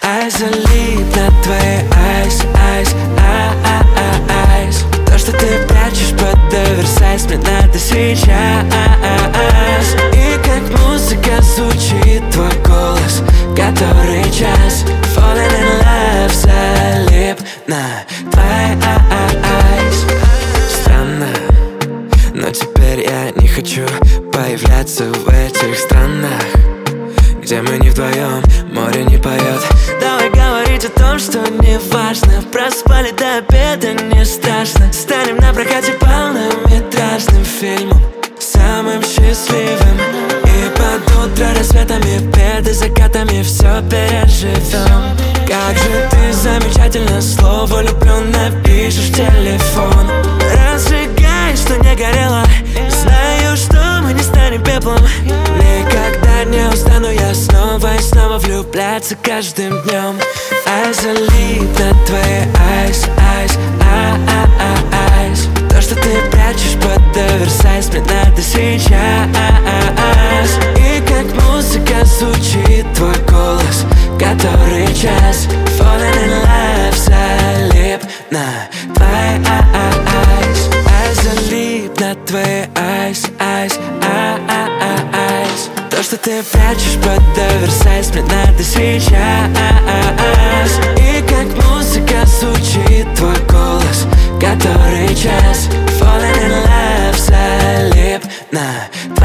I залип на твои eyes, eyes, eyes. То, что ты прячешь под оверсайз, мне надо сейчас. И как музыка звучит твой голос, который час. Falling in love, залип на твои eyes. Странно, но теперь я не хочу появляться в этих странах, где мы не вдвоем, море не поет. Давай говорить о том, что не важно. Проспали до обеда, не страшно. Станем на прокате полнометражным фильмом, самым счастливым. И под утро рассветами, перед закатами все переживем. Как же ты замечательно, слово люблю напишешь в телефон. Разжигай, что не горело. Знаю, что мы не станем пеплом. Никогда не устану я снова и снова влюбляться каждым днем. I залип на твои eyes, eyes, eyes. То, что ты прячешь под оверсайз, мне надо сейчас. И как музыка звучит твой голос, который час. Falling in love, залип на твои eyes. I залип на твои eyes, eyes, eyes. То, что ты прячешь под оверсайз, мне надо сейчас. И как музыка звучит твой голос, который час. Falling in love, залип на